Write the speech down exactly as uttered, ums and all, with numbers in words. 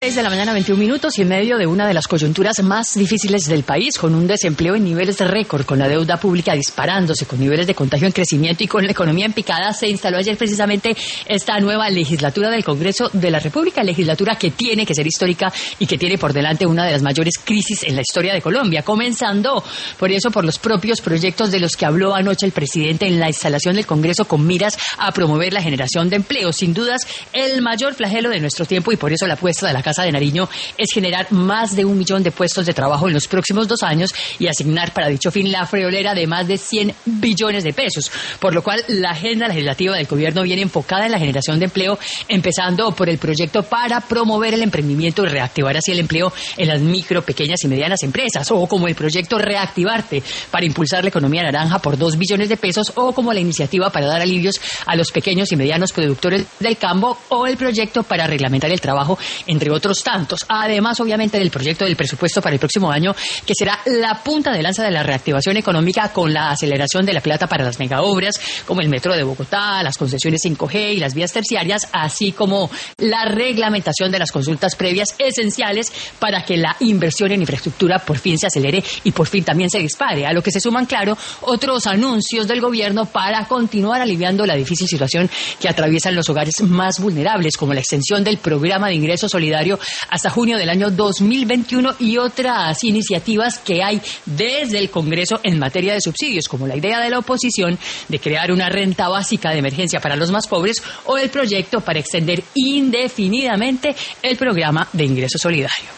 seis de la mañana, veintiún minutos, y en medio de una de las coyunturas más difíciles del país, con un desempleo en niveles de récord, con la deuda pública disparándose, con niveles de contagio en crecimiento y con la economía en picada, se instaló ayer precisamente esta nueva legislatura del Congreso de la República, legislatura que tiene que ser histórica y que tiene por delante una de las mayores crisis en la historia de Colombia, comenzando por eso por los propios proyectos de los que habló anoche el presidente en la instalación del Congreso con miras a promover la generación de empleo. Sin dudas, el mayor flagelo de nuestro tiempo, y por eso la apuesta de la Casa de Nariño es generar más de un millón de puestos de trabajo en los próximos dos años y asignar para dicho fin la friolera de más de cien billones de pesos, por lo cual la agenda legislativa del gobierno viene enfocada en la generación de empleo, empezando por el proyecto para promover el emprendimiento y reactivar así el empleo en las micro, pequeñas y medianas empresas, o como el proyecto Reactivarte para impulsar la economía naranja por dos billones de pesos, o como la iniciativa para dar alivios a los pequeños y medianos productores del campo, o el proyecto para reglamentar el trabajo, entre otros tantos. Además, obviamente, del proyecto del presupuesto para el próximo año, que será la punta de lanza de la reactivación económica con la aceleración de la plata para las megaobras, como el metro de Bogotá, las concesiones cinco G y las vías terciarias, así como la reglamentación de las consultas previas esenciales para que la inversión en infraestructura por fin se acelere y por fin también se dispare, a lo que se suman, claro, otros anuncios del gobierno para continuar aliviando la difícil situación que atraviesan los hogares más vulnerables, como la extensión del programa de ingreso solidario hasta junio del año dos mil veintiuno y otras iniciativas que hay desde el Congreso en materia de subsidios, como la idea de la oposición de crear una renta básica de emergencia para los más pobres, o el proyecto para extender indefinidamente el programa de ingreso solidario.